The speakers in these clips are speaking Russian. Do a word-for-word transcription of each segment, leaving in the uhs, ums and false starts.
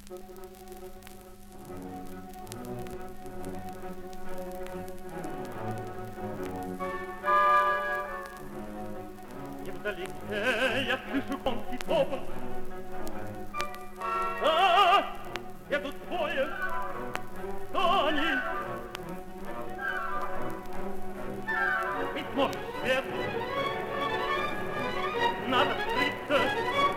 И вдалеке я слышу конский топот. Да, едут двое, кто они? Быть может, свет, надо скрыться.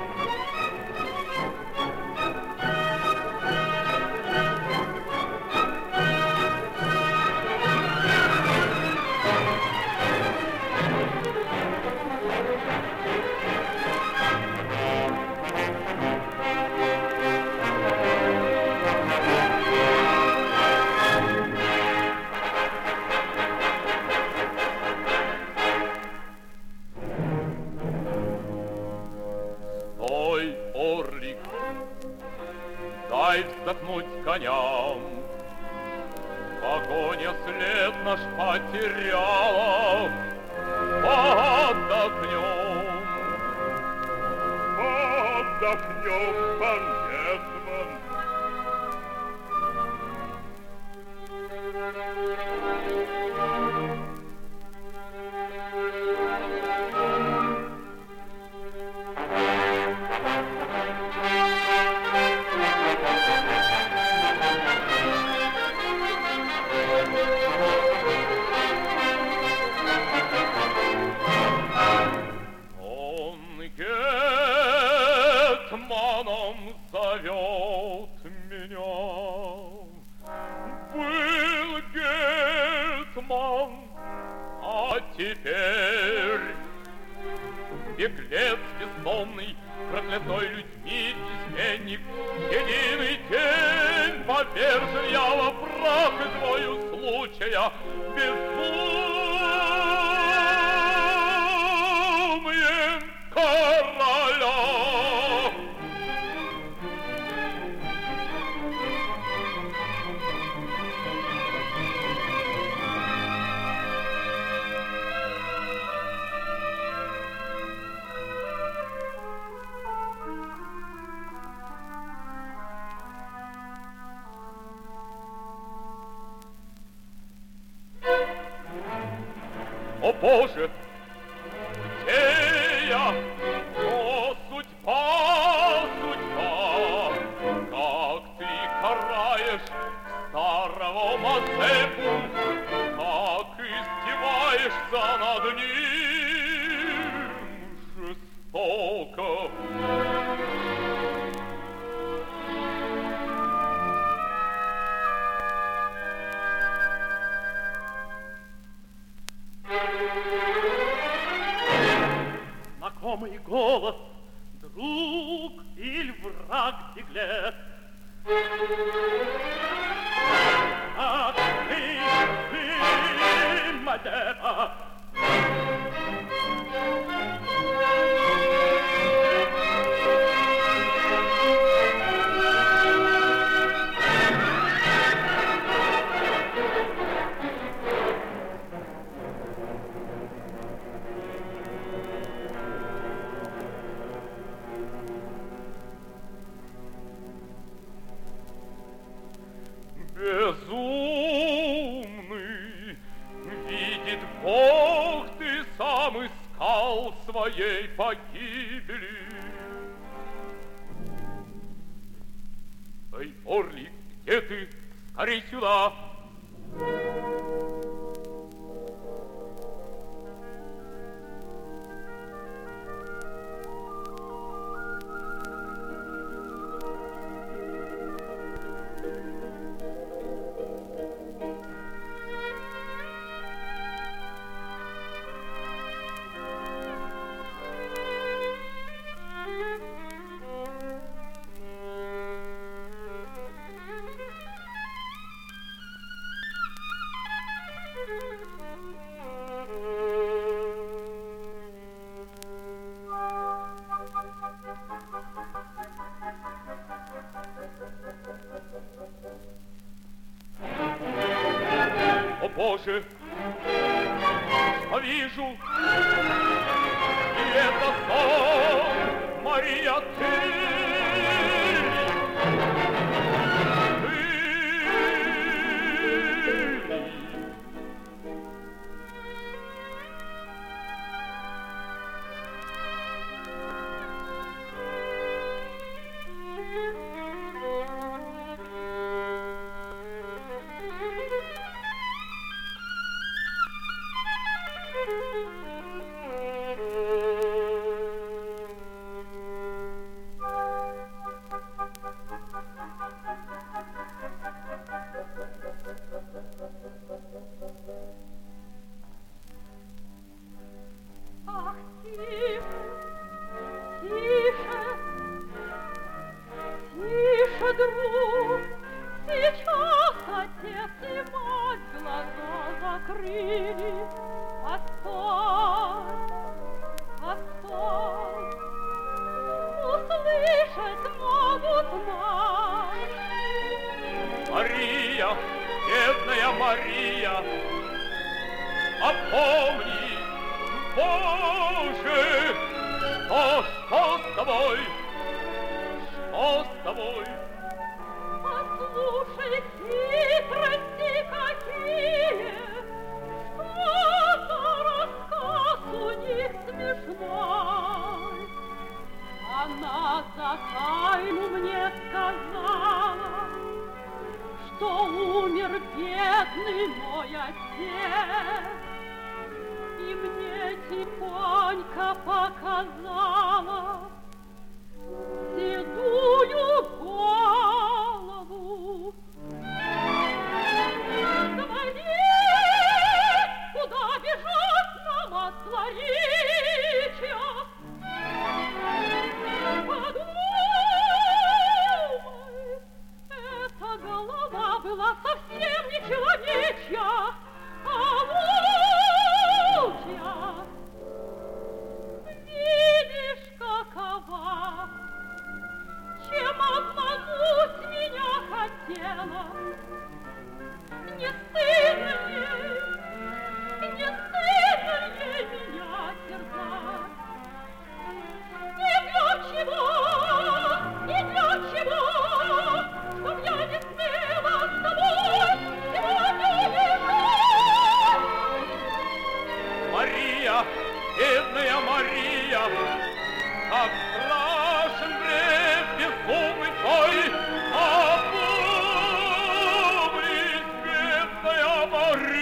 Дай вздохнуть коням. Погоня след наш потеряла. Отдохнем. Отдохнем, пан Гетман. Гетманом зовет меня. Был гетман, а теперь беглец бездомный, проклятой людьми изменник, единый день повержен я во прах и твою случая безумием короля. О, Боже, где я? О, судьба, судьба, как ты караешь старого Мазепу, как издеваешься над ним жестоко. Знакомый голос, друг или враг беглец. Ах ты, ты, Мазепа! Безумный, видит Бог, ты сам искал своей погибели. Эй, Орлик, где ты? Скорей сюда! О, Боже, что вижу, и это сон, Мария, ты. Мария, опомни, Боже, что, что с тобой? Что с тобой? Послушай, хитрости какие, что-то рассказ у них смешной. Она за тайну мне сказала, что умер бедный мой отец, и мне тихонько показала седую голову. Говори, куда бежать нам от Ларича? Подумай, эта голова была совсем не человечья, а лучья. Видишь, какова, чем обмануть меня хотела. Не стыдно ей, не стыдно ей меня терзать. И для чего, и для чего, чтоб я не смела с тобой сегодня лежать? Мария, бедная Мария, как страшен бред безумный твой, опомнись, бедная Мария.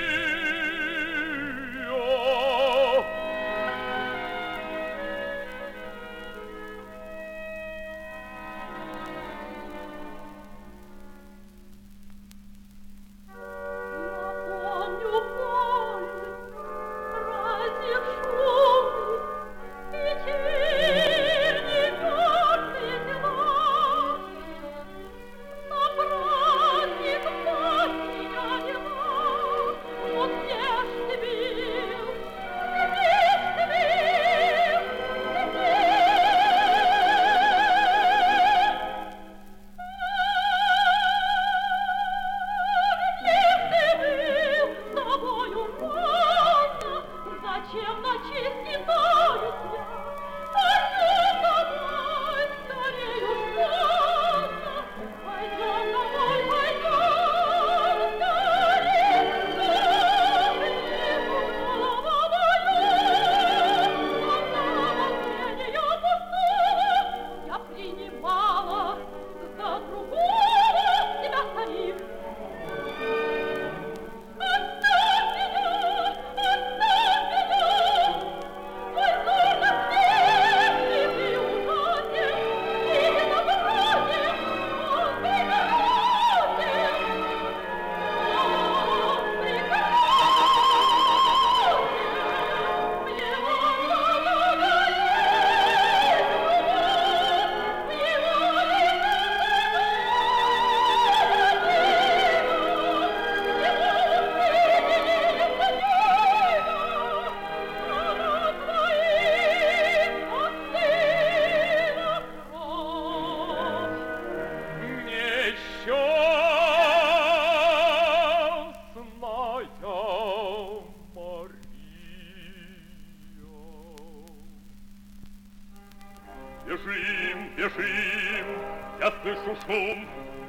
Бежим, бежим, я слышу шум.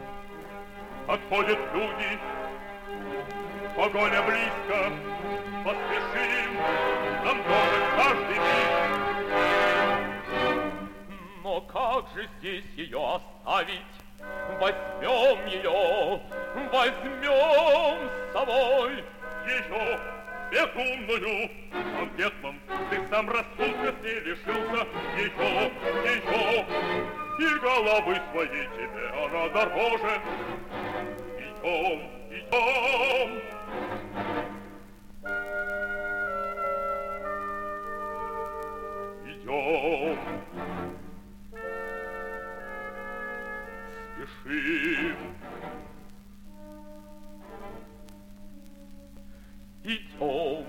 Отходят люди, погоня близко. Поспешим, нам дорог каждый миг. Но как же здесь ее оставить? Возьмем ее, возьмем с собой. Ее безумную, а Гетман, ты сам рассудка с ней лишился. Ее, ее, и головы своей тебе она дороже. Идем, идем. Идем. Спешим. Идем.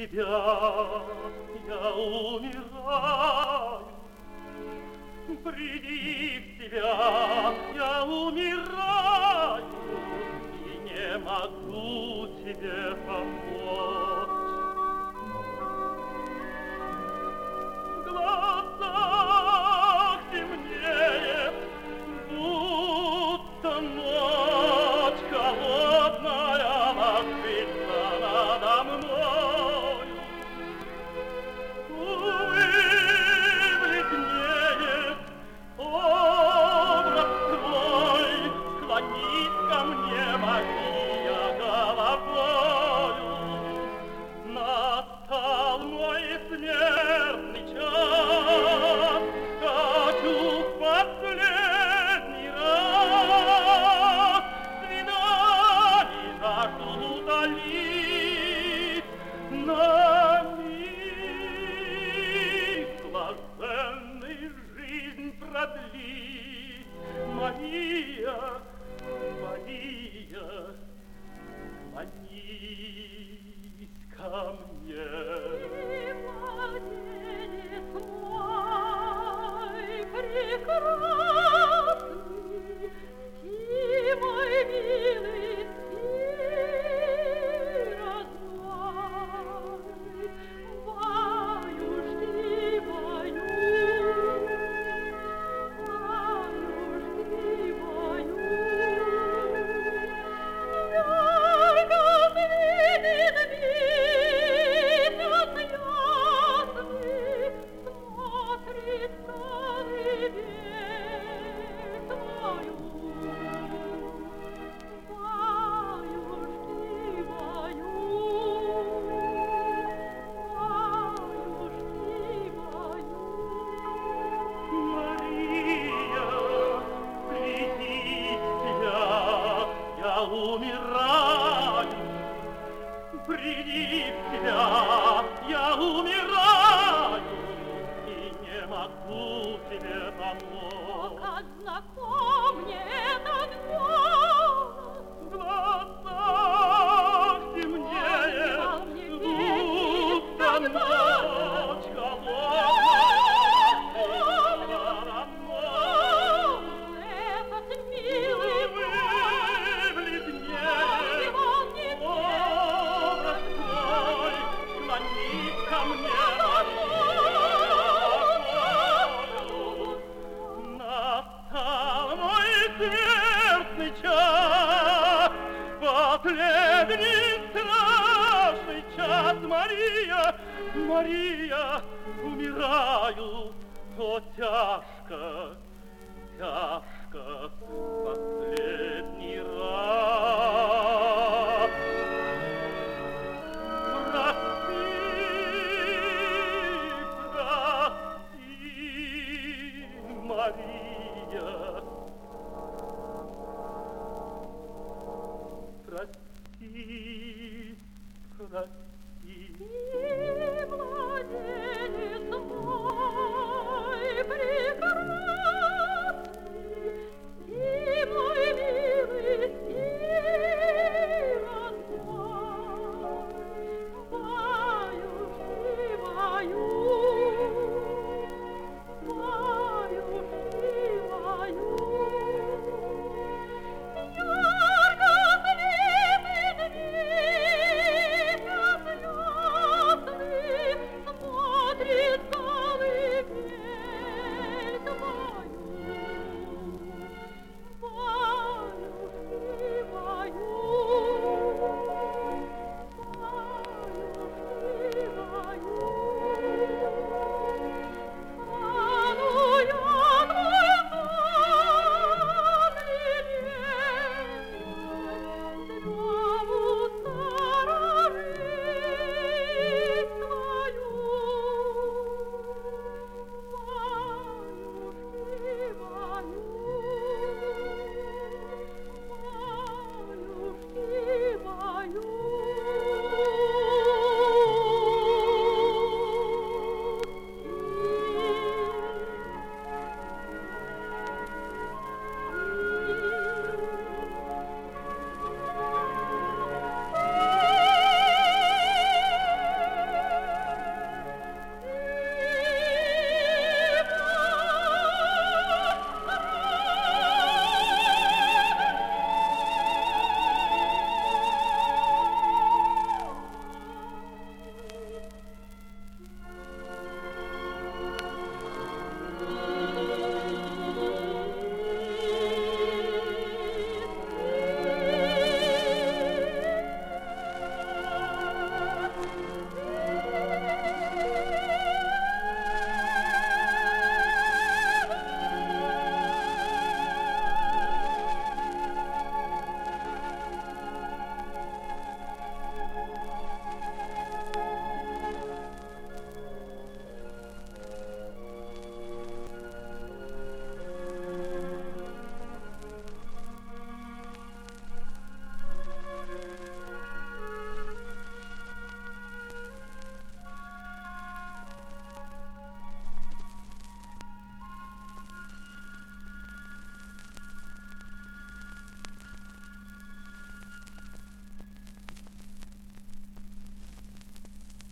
тебя я умираю. Приди в себя, я умираю, и не могу тебе помочь. В глазах темнеет, будто ночь холодная ложится надо мною. Увы, бледнеет образ твой, склонись ко мне, Мария, головою. Настал мой смертный час, хочу в последний раз свиданий жажду утолить, на миг блаженной жизнь продлить. Мария, Мария, склонись ко мне. Младенец мой прекрасный, спи, мой милый, спи, родной, баюшки мою, баюшки мою. Ярко светит месяц ясный, смотрит старый век твою. Баюшки мою, баюшки мою. Мария, приди в себя, я умираю. Приди в себя, я умираю, и не могу тебе О, помочь. как знаком мне этот голос! В глазах темнеет, Он сказал мне будто песни ночь холодная. Этот милый голос! Бледнеет Он не образ твой, склонись ко мне, настал мой смертный час, последний страшный час. Мария, Мария, умираю, о, тяжко, тяжко, последний раз. Прости, прости, Мария. Прости, прости.